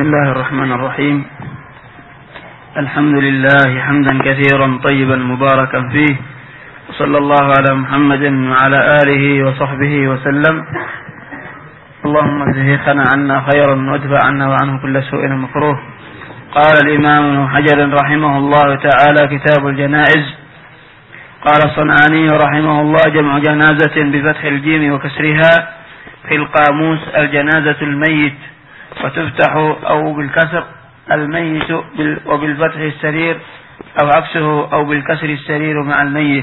الله الرحمن الرحيم. الحمد لله حمدا كثيرا طيبا مباركا فيه، وصلى الله على محمد وعلى آله وصحبه وسلم. اللهم اجزه شيخنا عنا خيرا وادفع عنا وعنه كل سوء مكروه. قال الإمام ابن حجر رحمه الله تعالى: كتاب الجنائز. قال الصنعاني رحمه الله: جمع جنازة بفتح الجيم وكسرها في القاموس الجنازة الميت، وتفتح أو بالكسر الميت وبالفتح السرير أو عكسه أو بالكسر السرير مع الميت.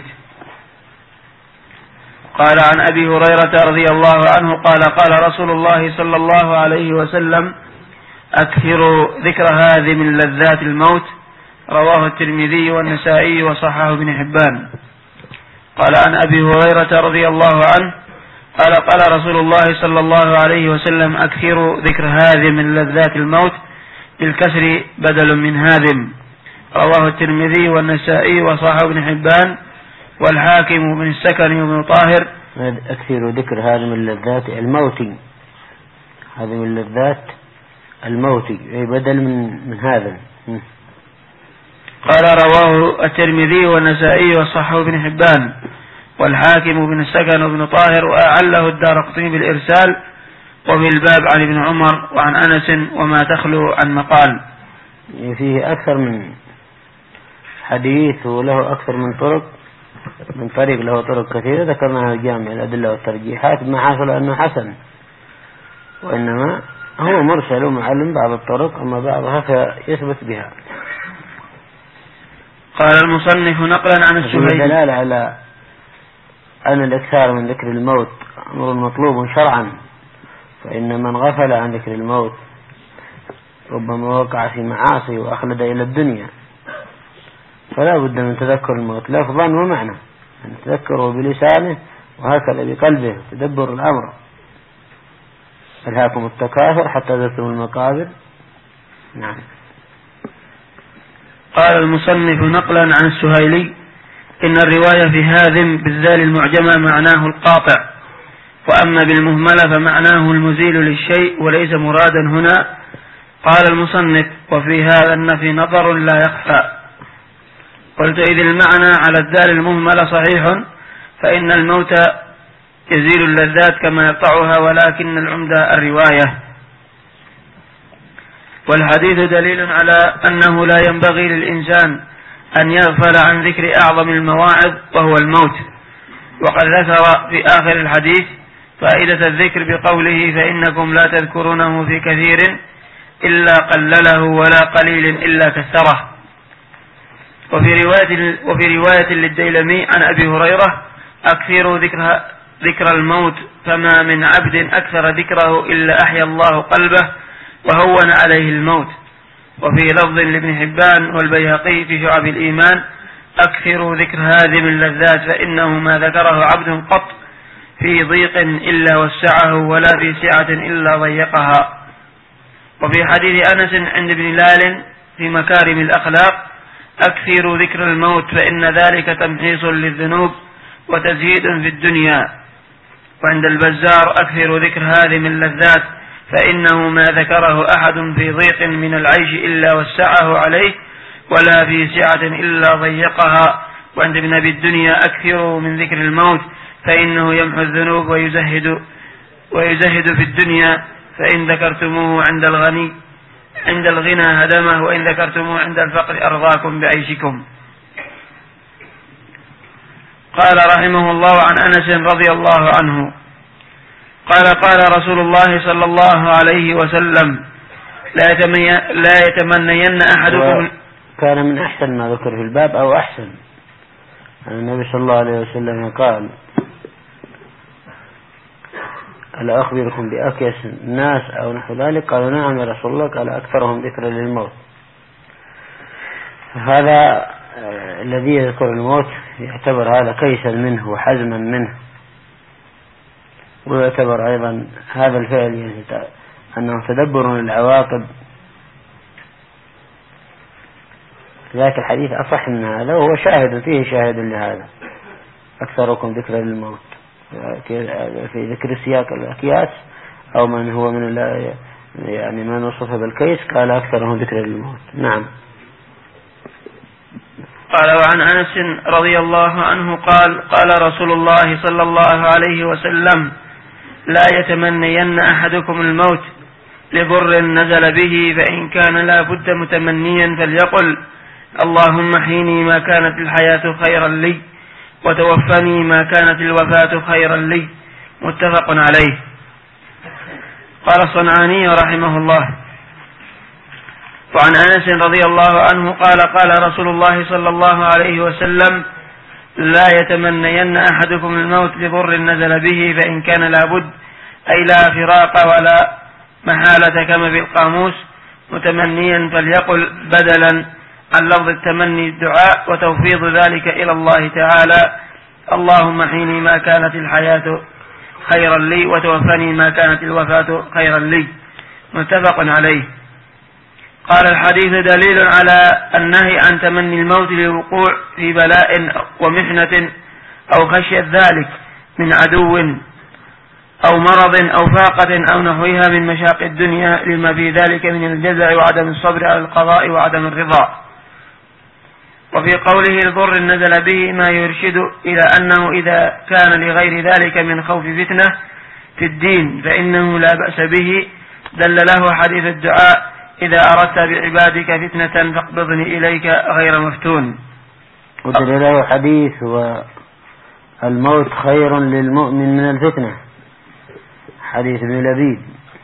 قال عن أبي هريرة رضي الله عنه قال: قال رسول الله صلى الله عليه وسلم: أكثروا ذكر هذه من لذات الموت. رواه الترمذي والنسائي وصححه ابن حبان. قال عن أبي هريرة رضي الله عنه قال: قال رسول الله صلى الله عليه وسلم: أكثروا ذكر هذه من لذات الموت، بالكسر بدل من هذم. رواه الترمذي والنسائي وصححه ابن حبان والحاكم بن السكن وابن طاهر. أكثروا ذكر هذه من لذات الموت، هذه من لذات الموت أي بدل من هذا. قال: رواه الترمذي والنسائي وصححه ابن حبان والحاكم بن السكن وابن طاهر، وأعله الدارقطني بالإرسال. وفي الباب عن ابن عمر وعن أنس وما تخلو عن مقال. فيه أكثر من حديث وله أكثر من طريق له طرق كثيرة ذكرناها الجامع الأدلة والترجيحات، ما حصل أنه حسن، وإنما هو مرسل ومعلم بعض الطرق، أما بعضها فيثبت بها. قال المصنف نقلا عن السهيلي: دلالة على أن الإكثار من ذكر الموت أمر مطلوب شرعا، فإن من غفل عن ذكر الموت ربما وقع في معاصي وأخلد إلى الدنيا، فلا بد من تذكر الموت لفظا ومعنى، أن تذكره بلسانه وهكذا بقلبه، تدبر الأمر. ألهاكم التكاثر حتى زرتم المقابر. نعم. قال المصنف نقلا عن السهيلي: إن الرواية في هاذم بالذال المعجمة معناه القاطع، وأما بالمهملة فمعناه المزيل للشيء وليس مرادا هنا. قال المصنف: وفي هذا النفي نظر لا يخفى. قلت: إذ المعنى على الذال المهملة صحيح، فإن الموت يزيل اللذات كما يقطعها، ولكن العمدة الرواية. والحديث دليل على أنه لا ينبغي للإنسان أن يغفل عن ذكر أعظم المواعظ وهو الموت. وقد ذكر في آخر الحديث فائدة الذكر بقوله: فإنكم لا تذكرونه في كثير إلا قلله ولا قليل إلا كثره. وفي رواية للديلمي عن أبي هريرة: أكثروا ذكر الموت، فما من عبد أكثر ذكره إلا أحيا الله قلبه وهون عليه الموت. وفي لفظ لابن حبان والبيهقي في شعب الإيمان: أكثروا ذكر هذه من اللذات، فإنه ما ذكره عبد قط في ضيق إلا وسعه، ولا في سعة إلا ضيقها. وفي حديث أنس عند ابن لال في مكارم الأخلاق: أكثروا ذكر الموت، فإن ذلك تمحيص للذنوب وتزهيد في الدنيا. وعند البزار: أكثروا ذكر هذه من اللذات، فإنه ما ذكره أحد في ضيق من العيش إلا وسعه عليه، ولا في سعة إلا ضيقها. وعند ابن أبي الدنيا: أكثروا من ذكر الموت، فإنه يمحو الذنوب ويزهد في الدنيا، فإن ذكرتموه عند الغنى هدمه، وإن ذكرتموه عند الفقر أرضاكم بعيشكم. قال رحمه الله عن أنس رضي الله عنه قال: قال رسول الله صلى الله عليه وسلم: لا يتمنين أحدكم. كان من أحسن ما ذكر في الباب أو أحسن النبي صلى الله عليه وسلم قال: ألا أخبركم بأكيس الناس أو نحو ذلك؟ قالوا: نعم يا رسول الله. قال: أكثرهم ذكرا للموت. هذا الذي يذكر الموت يعتبر هذا كيسا منه وحزما منه، ويعتبر أيضا هذا الفعل يعني أنه تدبر للعواقب. ذاك الحديث أصح من هذا، وهو فيه شاهد لهذا: أكثركم ذكرا للموت، في ذكر السياق الأكياس أو من هو من يعني من وصف بالكيس قال أكثره ذكر الموت. نعم. قال وعن أنس رضي الله عنه قال رسول الله صلى الله عليه وسلم لا يتمنين أحدكم الموت لضر نزل به، فإن كان لا بد متمنيا فليقل اللهم احيني ما كانت الحياة خيرا لي وتوفني ما كانت الوفاة خيرا لي. متفق عليه. قال الصنعاني رحمه الله وعن أنس رضي الله عنه قال رسول الله صلى الله عليه وسلم لا يتمنين أحدكم الموت لضر نزل به، فإن كان لابد أي لا فراق ولا محالة كما في القاموس متمنيا فليقل بدلا عن لفظ التمني الدعاء وتوفيض ذلك إلى الله تعالى اللهم احيني ما كانت الحياة خيرا لي وتوفني ما كانت الوفاة خيرا لي. متفق عليه. قال الحديث دليل على النهي عن تمني الموت للوقوع في بلاء ومحنة أو خشية ذلك من عدو أو مرض أو فاقة أو نحوها من مشاق الدنيا لما في ذلك من الجزع وعدم الصبر على القضاء وعدم الرضا. وفي قوله لضر نزل به ما يرشد إلى أنه إذا كان لغير ذلك من خوف فتنة في الدين فإنه لا بأس به. دل له حديث الدعاء إذا أردت بعبادك فتنة فاقبضني إليك غير مفتون. ودل له حديث والموت خير للمؤمن من الفتنة، حديث ابن لبيد،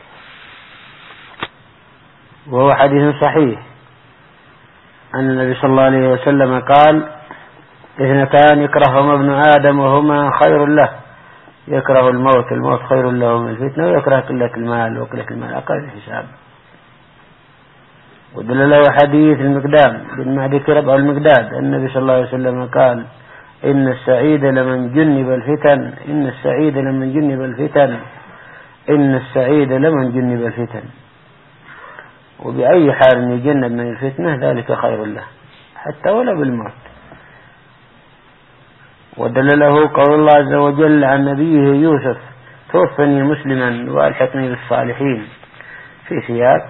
وهو حديث صحيح أن النبي صلى الله عليه وسلم قال اثنتان يكرههما ابن آدم وهما خير له، يكره الموت خير له من الفتنة، ويكره قلة المال وقلة المال أقل الحساب. ودل له حديث المقدام بن معدي كرب أو المقداد النبي صلى الله عليه وسلم قال إن السعيد لمن جنب الفتن، إن السعيد لمن جنب الفتن، إن السعيد لمن جنب الفتن. وبأي حال يجنب من الفتنة ذلك خير له حتى ولا بالموت. ودل له قول الله عز وجل عن نبيه يوسف توفني مسلما وألحقني بالصالحين في سياق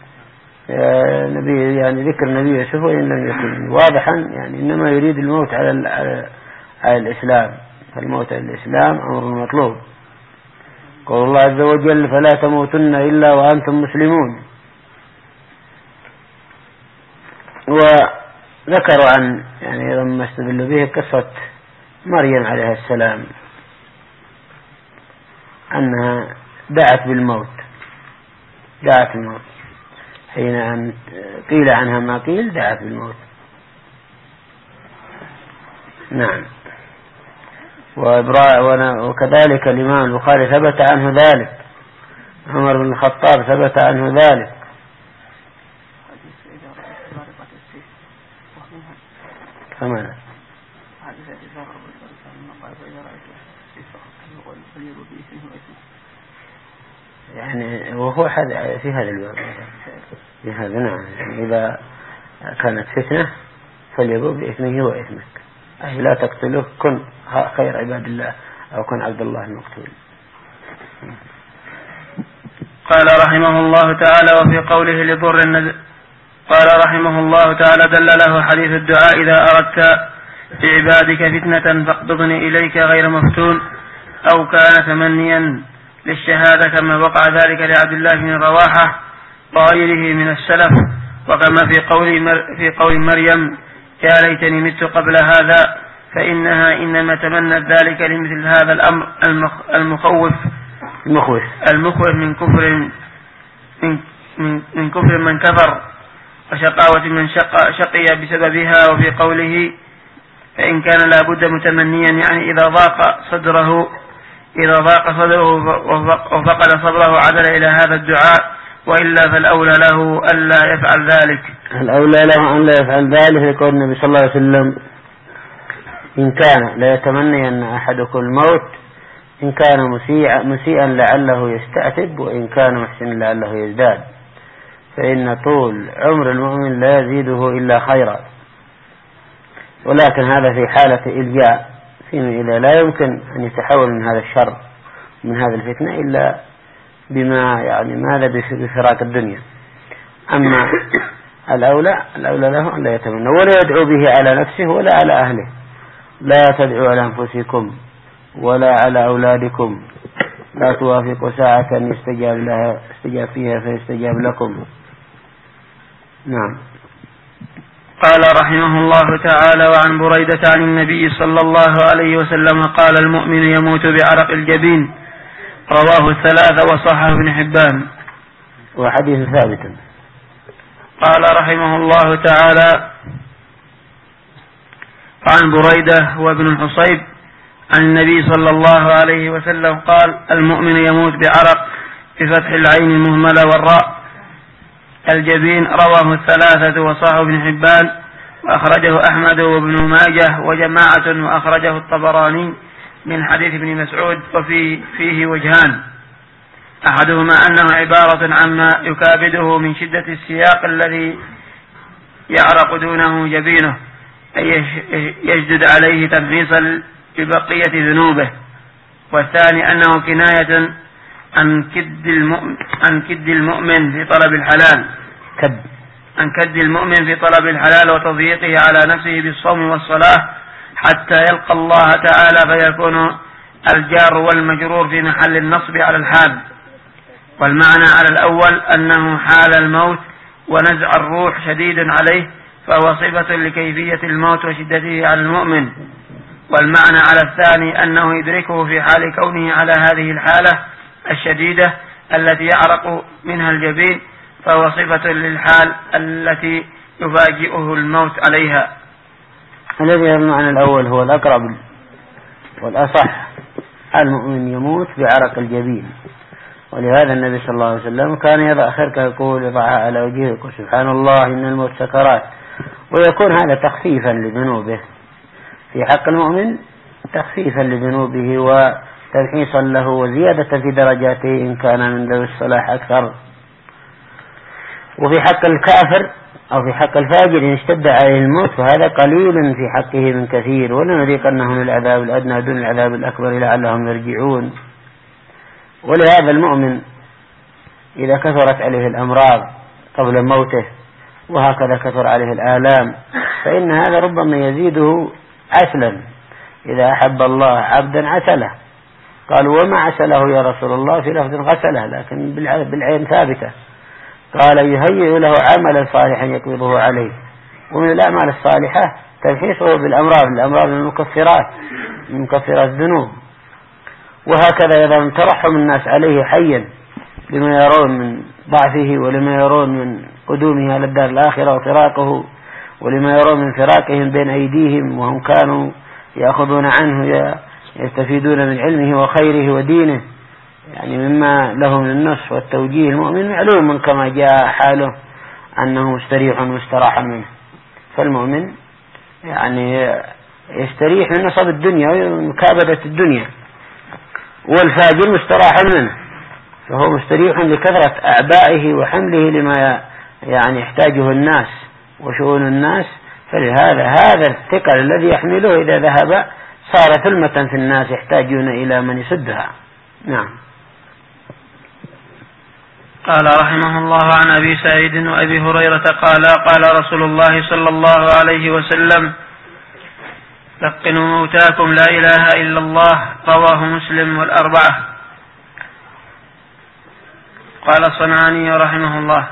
نبي، يعني ذكر النبي يوسف وإن لم يكن واضحا، يعني إنما يريد الموت على الإسلام، فالموت على الإسلام أمر مطلوب. قول الله عز وجل فلا تموتن إلا وأنتم مسلمون. وذكروا عن يعني لما استدلوا به قصة مريم عليه السلام أنها دعت بالموت، دعت الموت حين أن قيل عنها ما قيل، دعت بالموت. نعم. وكذلك الإمام البخاري ثبت عنه ذلك، عمر بن الخطاب ثبت عنه ذلك. كمان يعني وهو في هذا الباب في هذا. نعم. يعني إذا كانت فتنة فليبوء بإثمه وإثمك، أي لا تقتله، كن خير عباد الله أو كن عبد الله المقتول. قال رحمه الله تعالى وفي قوله لضر قال رحمه الله تعالى دل له حديث الدعاء إذا أردت بعبادك فتنة فاقبضني إليك غير مفتون، أو كان تمنيا للشهادة كما وقع ذلك لعبد الله بن رواحة وغيره من السلف. وكما في قول مريم يا ليتني مت قبل هذا، فإنها إنما تمنت ذلك لمثل هذا الأمر المخوف من كفر من كفر وشقاوة من شقي بسببها. وفي قوله فإن كان لابد متمنيا يعني إذا ضاق صدره وفقد صبره عدل إلى هذا الدعاء، وإلا فالأولى له ألا يفعل ذلك. الأولى له أن لا يفعل ذلك يقول النبي صلى الله عليه وسلم إن كان لا يتمنى أن أحدكم الموت، إن كان مسيئا لعله يستعتب، وإن كان محسنا لعله يزداد، فإن طول عمر المؤمن لا يزيده إلا خيرا. ولكن هذا في حالة إلجاء، فيما إذا لا يمكن أن يتحول من هذا الشر من هذه الفتنة إلا بما يعني ماذا بفراق الدنيا. أما الأولى له أن لا يتمنى ولا يدعو به على نفسه ولا على أهله. لا تدعوا على أنفسكم ولا على أولادكم، لا توافقوا ساعة يستجاب فيها فيستجاب لكم. نعم. قال رحمه الله تعالى: وعن بريدة عن النبي صلى الله عليه وسلم قال: المؤمن يموت بعرق الجبين. رواه الثلاثة وصححه ابن حبان. وحديث ثابت. قال رحمه الله تعالى: عن بريدة وابن الحصيب عن النبي صلى الله عليه وسلم قال: المؤمن يموت بعرق بفتح العين المهملة والراء الجبين. رواه الثلاثة وصححه ابن حبان وأخرجه أحمد وابن ماجه وجماعة، وأخرجه الطبراني من حديث ابن مسعود. وفيه وجهان: أحدهما أنه عبارة عما يكابده من شدة السياق الذي يعرق دونه جبينه، أي يشدد عليه تنفيصا ببقية ذنوبه. والثاني أنه كناية عن كد المؤمن في طلب الحلال، عن كد المؤمن في طلب الحلال وتضييقه على نفسه بالصوم والصلاة حتى يلقى الله تعالى، فيكون الجار والمجرور في محل النصب على الحال. والمعنى على الأول أنه حال الموت ونزع الروح شديد عليه، فهو صفة لكيفية الموت وشدته على المؤمن. والمعنى على الثاني أنه يدركه في حال كونه على هذه الحالة الشديدة التي يعرق منها الجبين، فهو صفة للحال التي يفاجئه الموت عليها. الذي المعنى الأول هو الأقرب والأصح. المؤمن يموت بعرق الجبين، ولهذا النبي صلى الله عليه وسلم كان يضع خرقه يقول: يضعها على وجهه يقول: سبحان الله إن الموت سكرات. ويكون هذا تخفيفا لذنوبه في حق المؤمن، تخفيفا لذنوبه وتمحيصا له وزيادة في درجاته إن كان من ذوي الصلاح أكثر. وفي حق الكافر أو في حق الفاجر إن اشتد عليه الموت فهذا قليل في حقه من كثير، ولنذيقنهم العذاب الأدنى دون العذاب الأكبر لعلهم يرجعون. ولهذا المؤمن إذا كثرت عليه الأمراض قبل موته وهكذا كثر عليه الآلام فإن هذا ربما يزيده عسلا. إذا أحب الله عبدا عسله. قالوا: وما عسله يا رسول الله؟ في لفظ غسله، لكن بالعين ثابتة. قال: يهيئ له عملا صالحا يقبضه عليه. ومن الأعمال الصالحة تمحيصه بالأمراض من مكفرات الذنوب. وهكذا أيضا ترحم الناس عليه حيا لما يرون من ضعفه ولما يرون من قدومه على الدار الآخرة وفراقه، ولما يرون من فراقهم بين أيديهم وهم كانوا يأخذون عنه يستفيدون من علمه وخيره ودينه، يعني مما له من النصح والتوجيه. المؤمن معلوم كما جاء حاله أنه مستريح مستراح منه. فالمؤمن يعني يستريح من نصب الدنيا ومكابدة الدنيا، والفاجر مستراح منه، فهو مستريح لكثرة أعبائه وحمله لما يعني يحتاجه الناس وشؤون الناس. فلهذا هذا الثقل الذي يحمله إذا ذهب صار ثلمة في الناس يحتاجون إلى من يسدها. نعم. قال رحمه الله: عن أبي سعيد وأبي هريرة قال: قال رسول الله صلى الله عليه وسلم: لقنوا موتاكم لا إله إلا الله. رواه مسلم والأربعة. قال الصنعاني رحمه الله: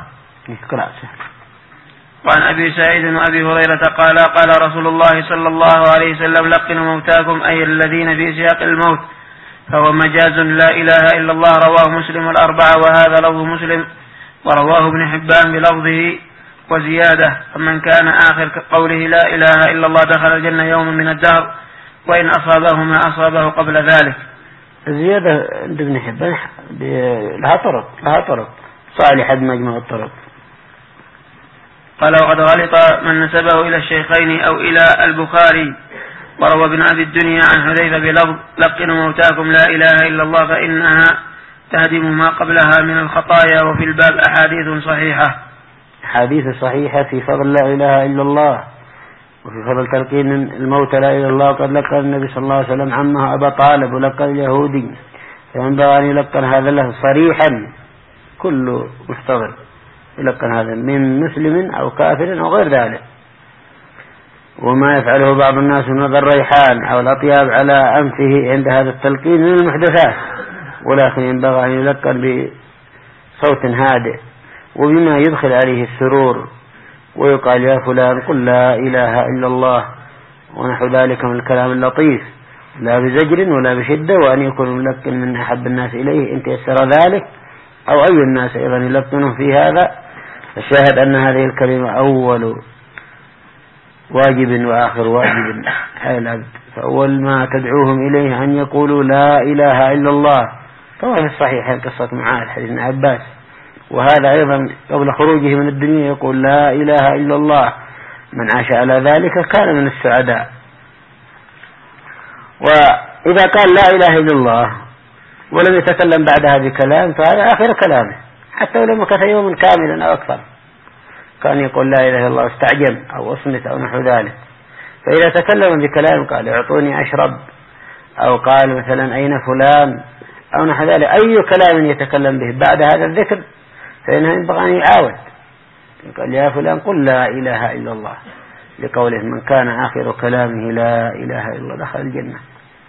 وعن أبي سعيد وأبي هريرة قال: قال رسول الله صلى الله عليه وسلم: لقنوا موتاكم، أي الذين في سياق الموت، فهو مجاز لا إله إلا الله. رواه مسلم والأربعة، وهذا لفظ مسلم، ورواه ابن حبان بلفظه وزيادة: فمن كان آخر قوله لا إله إلا الله دخل الجنة يوم من الدهر، وإن أصابه ما أصابه قبل ذلك. الزيادة عند ابن حبان لها طرق صالحة بمجموع الطرق. قال: وقد غلط من نسبه إلى الشيخين أو إلى البخاري. وروى ابن أبي الدنيا عن حذيفة بلفظ: لقنوا موتاكم لا إله إلا الله فإنها تهدم ما قبلها من الخطايا. وفي الباب أحاديث صحيحة في فضل لا إله إلا الله وفي فضل تلقين الموت لا إله إلا الله. قد لقى النبي صلى الله عليه وسلم عمه أبا طالب ولقى اليهودي فينبغي أن يلقن هذا له صريحا، كل محتضر يلقن هذا من مسلم أو كافر أو غير ذلك. وما يفعله بعض الناس من وضع الريحان أو الأطياب على أنفه عند هذا التلقين من المحدثات، ولكن ينبغي أن يلقن بصوت هادئ وبما يدخل عليه السرور، ويقال يا فلان قل لا إله إلا الله ونحو ذلك من الكلام اللطيف، لا بزجر ولا بشدة، وأن يكون ملقن من أحب الناس إليه إن تيسر ذلك، أو أي الناس أيضا يلقنه في هذا. الشاهد أن هذه الكلمة أول واجب وآخر واجب على العبد، فأول ما تدعوهم إليه أن يقولوا لا إله إلا الله، طبعا في الصحيح قصة معاذ حديث ابن عباس، وهذا أيضا قبل خروجه من الدنيا يقول لا إله إلا الله، من عاش على ذلك كان من السعداء. وإذا قال لا إله إلا الله ولم يتكلم بعدها بكلام فهذا آخر كلامه، حتى ولو مكث يوم كاملا أو أكثر كان يقول لا إله إلا الله استعجل أو أصمت أو نحو ذلك. فإذا تكلم بكلام قال اعطوني أشرب، أو قال مثلا أين فلان أو نحو ذلك، أي كلام يتكلم به بعد هذا الذكر فإنه ينبغي أن يعاود، قال يا فلان قل لا إله إلا الله، لقوله من كان آخر كلامه لا إله إلا الله دخل الجنة.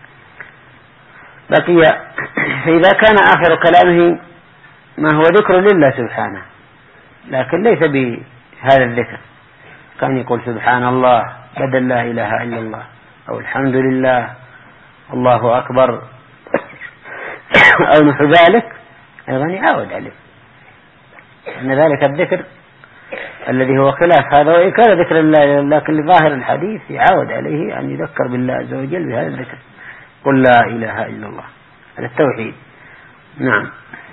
بقي فإذا كان آخر كلامه ما هو ذكر لله سبحانه لكن ليس بهذا الذكر، كان يقول سبحان الله بدل لا إله إلا الله، أو الحمد لله الله أكبر أو نحو ذلك، أيضا يعاود عليه أن ذلك الذكر الذي هو خلاف هذا، وإن كان ذكر الله لكن لظاهر الحديث يعاود عليه أن يذكر بالله عز وجل بهذا الذكر، قل لا إله إلا الله، هذا التوحيد. نعم.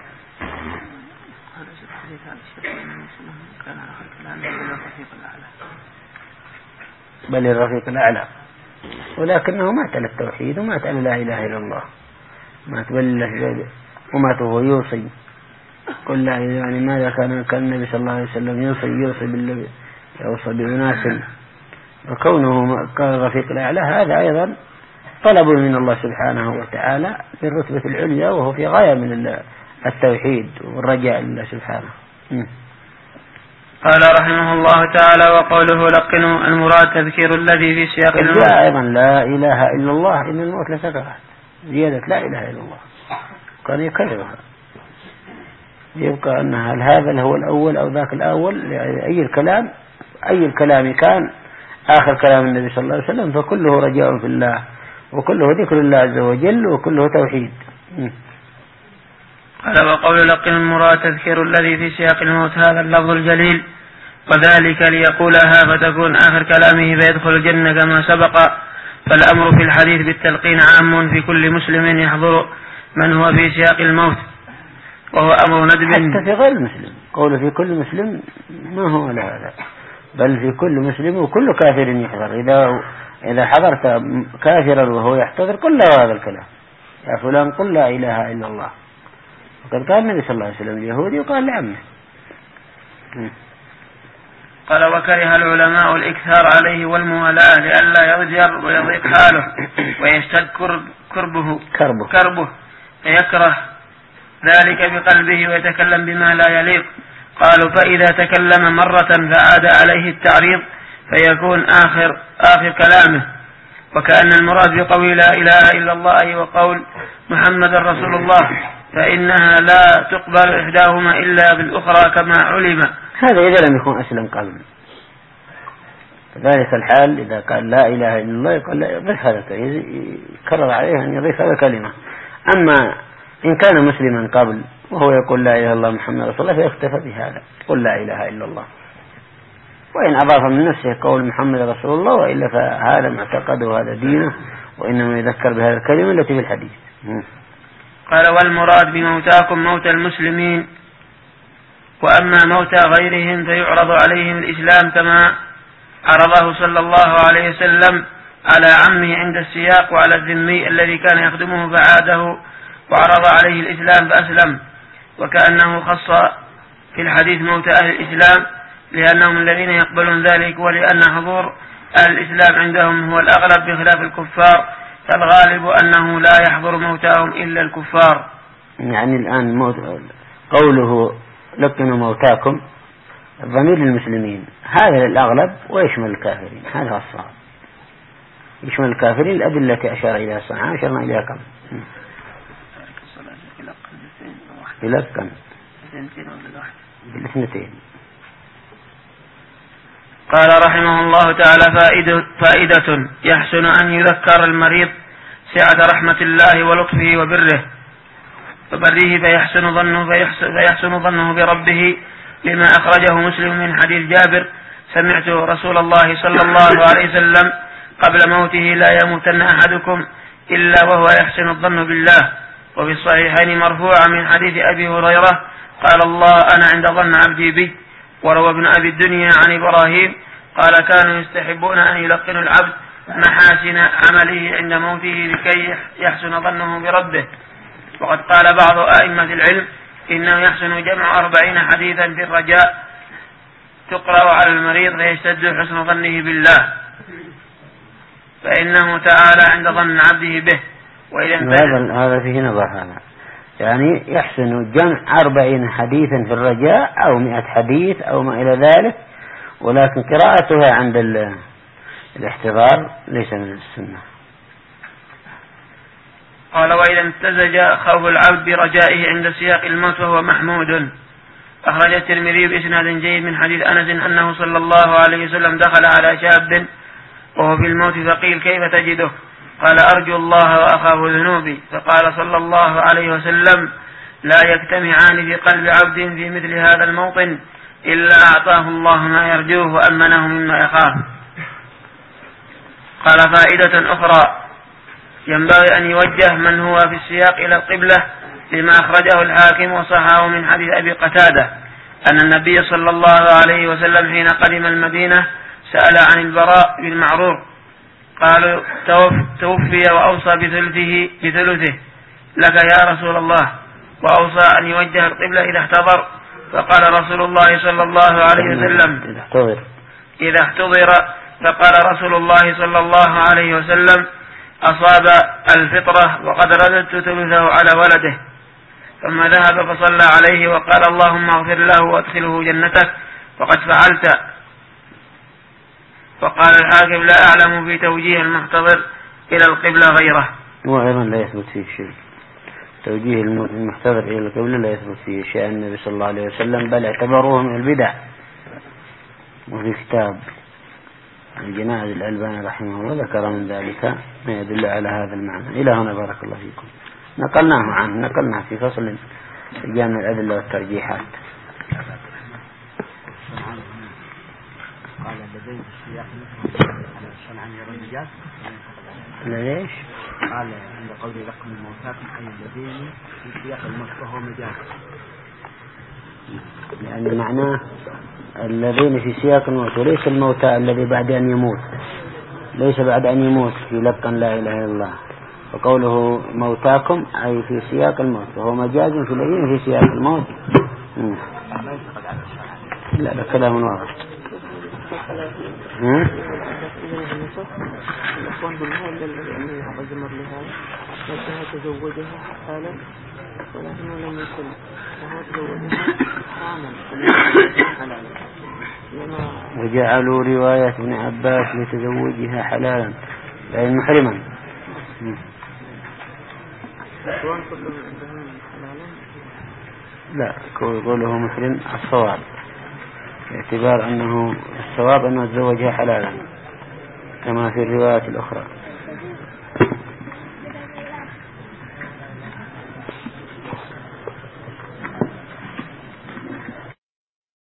بل الرفيق الأعلى، ولكنه مات على التوحيد ومات على لا إله إلا الله، مات بالله ومات وهو يوصي قل لا، يعني ماذا كان النبي صلى الله عليه وسلم يوصي بالله، يوصي بأناس، وكونه كالرفيق الأعلى هذا أيضا طلب من الله سبحانه وتعالى بالرتبة العليا، وهو في غاية من التوحيد والرجاء لله سبحانه. قال رحمه الله تعالى وقوله لقنوا المراد تذكير الذي في سياق الموت. أيضا لا إله إلا الله إن الموت لسكرات، زيادة لا إله إلا الله كان يكررها، يبقى أن هل هذا هو الأول أو ذاك الأول، يعني أي الكلام كان آخر كلام النبي صلى الله عليه وسلم فكله رجاء في الله، وكله ذكر الله عز وجل، وكله توحيد. قال وقول لقن المراد تذكير الذي في سياق الموت هذا اللفظ الجليل، وذلك ليقولها فتكون آخر كلامه فيدخل الجنة كما سبق، فالأمر في الحديث بالتلقين عام في كل مسلم يحضر من هو في سياق الموت، وهو أمر ندب حتى في غير المسلم، قول في كل مسلم ما هو لهذا، بل في كل مسلم وكل كافر يحضر. إذا حضرت كافرا وهو يحتضر قل له هذا الكلام، يا فلان قل لا إله إلا الله، وقد قال النبي صلى الله عليه وسلم اليهودي وقال لعمه. قال وكره العلماء الإكثار عليه والموالاة لئلا يضجر ويضيق حاله ويشتد كربه فيكره ذلك بقلبه ويتكلم بما لا يليق. قالوا فإذا تكلم مرة فعاد عليه التعريض فيكون آخر كلامه، وكأن المراد بقول لا إله إلا الله وقول محمد رسول الله، فإنها لا تقبل إحداهما إلا بالأخرى كما علم. هذا إذا لم يكن أسلم قلبا، كذلك الحال إذا قال لا إله إلا الله يقول يضيف هذا، يكرر عليه أن يضيف هذا كلمة. أما إن كان مسلما قبل وهو يقول لا إله إلا الله محمد رسول الله فيختفى بهذا، قل لا إله إلا الله، وإن أضاف من نفسه قول محمد رسول الله وإلا فهذا معتقده وهذا دينه، وإنما يذكر بهذا الكلمة التي في الحديث. قال والمراد بموتاكم موت المسلمين، وأما موتى غيرهم فيعرض عليهم الإسلام كما عرضه صلى الله عليه وسلم على عمه عند السياق، وعلى الذمي الذي كان يخدمه فعاده وعرض عليه الإسلام فأسلم، وكأنه خص في الحديث موت أهل الإسلام لأنهم الذين يقبلون ذلك، ولأن حضور أهل الإسلام عندهم هو الأغلب بخلاف الكفار، فالغالب أنه لا يحضر موتاهم إلا الكفار. يعني الآن قوله لقنوا موتاكم الضمير للمسلمين هذا للأغلب ويشمل الكافرين، هذا هو الصواب، يشمل الكافرين. الأدلة التي أشار إليها الصحابة أشرنا إليها كم؟ يلقن بالاثنتين. قال رحمه الله تعالى: فائدة يحسن أن يذكر المريض سعة رحمة الله ولطفه وبره فيحسن ظنه بربه، لما أخرجه مسلم من حديث جابر: سمعت رسول الله صلى الله عليه وسلم قبل موته: لا يموتن أحدكم إلا وهو يحسن الظن بالله. وفي الصحيحين مرفوعا من حديث أبي هريرة قال: الله أنا عند ظن عبدي بي. وروى ابن أبي الدنيا عن إبراهيم قال: كانوا يستحبون أن يلقنوا العبد محاسن عمله عند موته لكي يحسن ظنه بربه. وقد قال بعض أئمة العلم إنه يحسن جمع 40 حديثا في الرجاء تقرأ على المريض فيشتد حسن ظنه بالله، فإنه تعالى عند ظن عبده به. هذا فيه نظر، هذا يعني يحسن جمع 40 حديثا في الرجاء أو 100 حديث أو ما إلى ذلك، ولكن قراءتها عند الاحتضار ليس من السنة. قال: وإذا امتزج خوف العبد برجائه عند سياق الموت وهو محمود. أخرج الترمذي بإسناد جيد من حديث أنس أنه صلى الله عليه وسلم دخل على شاب وهو في الموت فقيل: كيف تجده؟ قال: أرجو الله وأخاف ذنوبي. فقال صلى الله عليه وسلم: لا يجتمعان في قلب عبد في مثل هذا الموطن إلا أعطاه الله ما يرجوه وأمنه مما يخاف. قال: فائدة أخرى ينبغي أن يوجه من هو في السياق إلى القبلة، لما أخرجه الحاكم وصححه من حديث أبي قتادة أن النبي صلى الله عليه وسلم حين قدم المدينة سأل عن البراء بن معرور، قالوا: توفي وأوصى بثلثه لك يا رسول الله، وأوصى أن يوجه القبلة إذا احتضر. فقال رسول الله صلى الله عليه وسلم: إذا احتضر. فقال رسول الله صلى الله عليه وسلم: أصاب الفطرة وقد رددت ثلثه على ولده. ثم ذهب فصلى عليه وقال: اللهم اغفر له وادخله جنتك وقد فعلت. فقال الحاكم: لا أعلم في توجيه المحتضر إلى القبلة غيره. وأيضا لا يثبت فيه شيء، توجيه المحتضر إلى القبلة لا يثبت فيه شيء النبي صلى الله عليه وسلم، بل اعتبروه من البدع. وفي كتاب الجنائز الألباني رحمه الله ذكر من ذلك ما يدل على هذا المعنى. إلى هنا بارك الله فيكم. نقلناه في فصل جامع الأدلة والترجيحات. قال: لديه السياق على الشرع والرجال. ليش؟ قال: عند قول لكم الموتاكم أي الذين في سياق الموت وهو مجاز، يعني معناه الذين في سياق الموت، وليس الموتى الذي بعد أن يموت، ليس بعد أن يموت في لقن لا إله إلا الله. وقوله موتاكم أي في سياق الموت وهو مجاز في الذين في سياق الموت. لا لا كلام واضح. تزوجها حالا ولكنه لم يكن وهو تزوجها حراما. وجعلوا رواية ابن عباس لتزوجها حلالا يعني محرما. لا قوله محرم الصواب، باعتبار أنه الصواب أنه تزوجها حلالا كما في الروايات الأخرى.